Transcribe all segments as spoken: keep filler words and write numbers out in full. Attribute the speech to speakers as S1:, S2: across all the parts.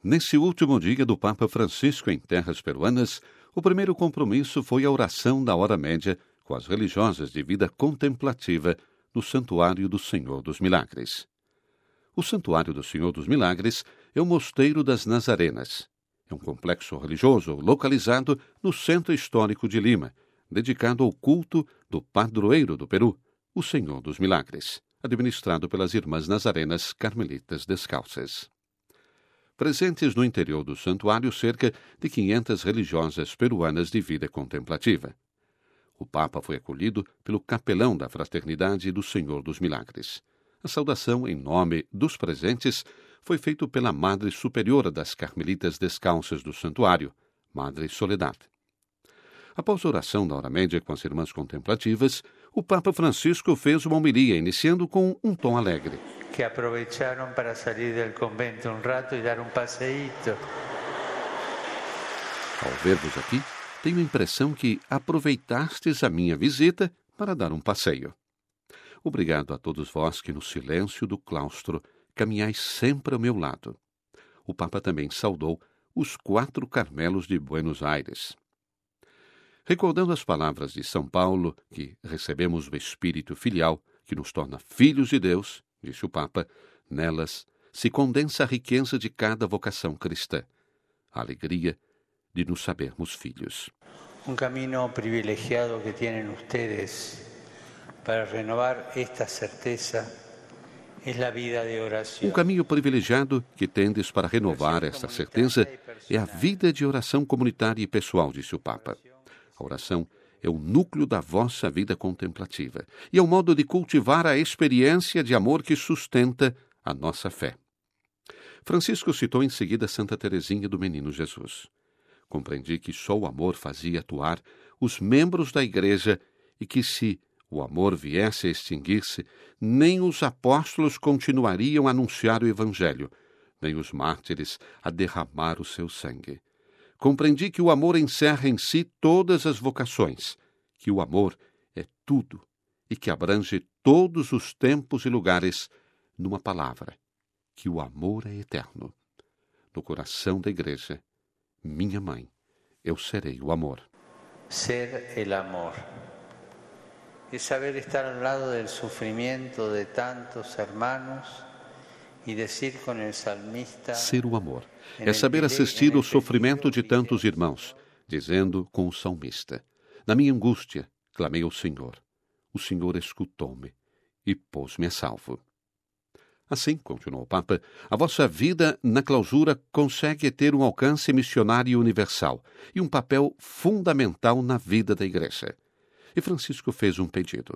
S1: Nesse último dia do Papa Francisco em terras peruanas, o primeiro compromisso foi a oração da hora média com as religiosas de vida contemplativa no Santuário do Senhor dos Milagres. O Santuário do Senhor dos Milagres é o Mosteiro das Nazarenas. É um complexo religioso localizado no centro histórico de Lima, dedicado ao culto do padroeiro do Peru, o Senhor dos Milagres, administrado pelas Irmãs Nazarenas Carmelitas Descalças. Presentes no interior do santuário cerca de quinhentas religiosas peruanas de vida contemplativa. O Papa foi acolhido pelo capelão da Fraternidade do Senhor dos Milagres. A saudação em nome dos presentes foi feita pela Madre Superiora das Carmelitas Descalças do santuário, Madre Soledad. Após a oração da hora média com as irmãs contemplativas, o Papa Francisco fez uma homilia, iniciando com um tom alegre.
S2: Que aprovecharam para sair do convento um rato e dar um passeíto.
S1: Ao ver-vos aqui, tenho a impressão que aproveitastes a minha visita para dar um passeio. Obrigado a todos vós que no silêncio do claustro caminhais sempre ao meu lado. O Papa também saudou os quatro Carmelos de Buenos Aires. Recordando as palavras de São Paulo, que recebemos o Espírito Filial, que nos torna filhos de Deus, disse o Papa, nelas se condensa a riqueza de cada vocação cristã, a alegria de nos sabermos filhos.
S2: Um caminho privilegiado que têm ustedes para renovar esta certeza é a vida de oração.
S1: Um caminho privilegiado que tendes para renovar esta certeza é a vida de oração comunitária e pessoal, disse o Papa. A oração é o núcleo da vossa vida contemplativa e é o modo de cultivar a experiência de amor que sustenta a nossa fé. Francisco citou em seguida Santa Teresinha do Menino Jesus. Compreendi que só o amor fazia atuar os membros da Igreja e que, se o amor viesse a extinguir-se, nem os apóstolos continuariam a anunciar o Evangelho, nem os mártires a derramar o seu sangue. Compreendi que o amor encerra em si todas as vocações, que o amor é tudo e que abrange todos os tempos e lugares numa palavra, que o amor é eterno. No coração da Igreja, minha mãe, eu serei o amor.
S2: Ser el amor. É saber estar ao lado do sofrimento de tantos hermanos e dizer com o salmista...
S1: Ser o amor é saber assistir ao sofrimento de tantos irmãos, dizendo com o salmista, na minha angústia, clamei ao Senhor. O Senhor escutou-me e pôs-me a salvo. Assim, continuou o Papa, a vossa vida na clausura consegue ter um alcance missionário universal e um papel fundamental na vida da Igreja. E Francisco fez um pedido.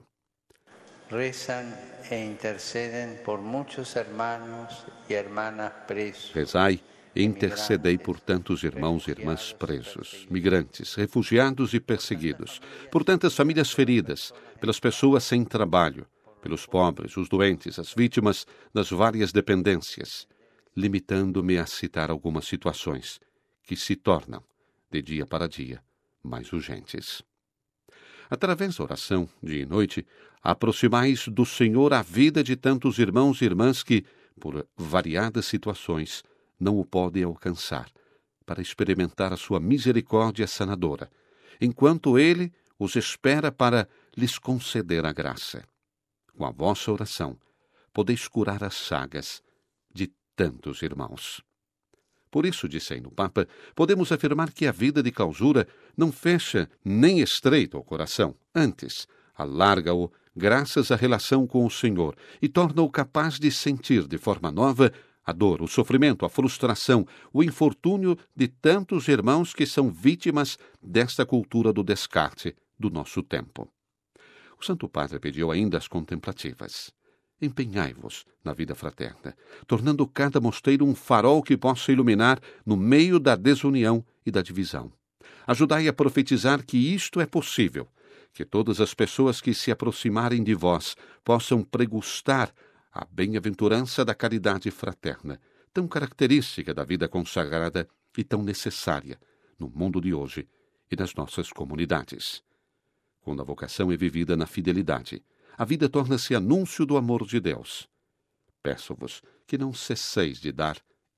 S2: Rezam e intercedem por muitos irmãos e irmãs presos.
S1: Rezai e intercedei por tantos irmãos e irmãs presos, migrantes, refugiados e perseguidos, por tantas famílias feridas, pelas pessoas sem trabalho, pelos pobres, os doentes, as vítimas das várias dependências, limitando-me a citar algumas situações que se tornam, de dia para dia, mais urgentes. Através da oração, dia e noite, aproximais do Senhor a vida de tantos irmãos e irmãs que, por variadas situações, não o podem alcançar, para experimentar a sua misericórdia sanadora, enquanto Ele os espera para lhes conceder a graça. Com a vossa oração, podeis curar as chagas de tantos irmãos. Por isso, disse ainda o Papa, podemos afirmar que a vida de clausura não fecha nem estreita o coração, antes, alarga-o graças à relação com o Senhor e torna-o capaz de sentir de forma nova a dor, o sofrimento, a frustração, o infortúnio de tantos irmãos que são vítimas desta cultura do descarte do nosso tempo. O Santo Padre pediu ainda às contemplativas: empenhai-vos na vida fraterna, tornando cada mosteiro um farol que possa iluminar no meio da desunião e da divisão. Ajudai a profetizar que isto é possível, que todas as pessoas que se aproximarem de vós possam pregustar a bem-aventurança da caridade fraterna, tão característica da vida consagrada e tão necessária no mundo de hoje e nas nossas comunidades. Quando a vocação é vivida na fidelidade, a vida torna-se anúncio do amor de Deus. Peço-vos que não cesseis de dar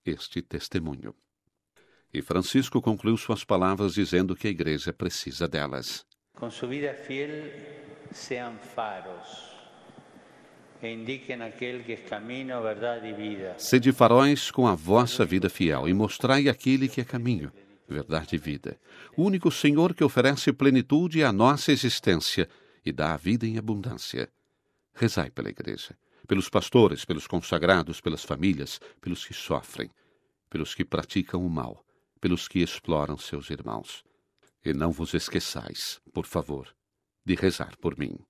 S1: este testemunho. E Francisco concluiu suas palavras dizendo que a Igreja precisa delas.
S2: Com sua vida fiel, sejam faros e indiquem aquele que é caminho, verdade e vida.
S1: Sede faróis com a vossa vida fiel e mostrai aquele que é caminho, verdade e vida. O único Senhor que oferece plenitude à nossa existência e dá a vida em abundância. Rezai pela Igreja, pelos pastores, pelos consagrados, pelas famílias, pelos que sofrem, pelos que praticam o mal, pelos que exploram seus irmãos. E não vos esqueçais, por favor, de rezar por mim.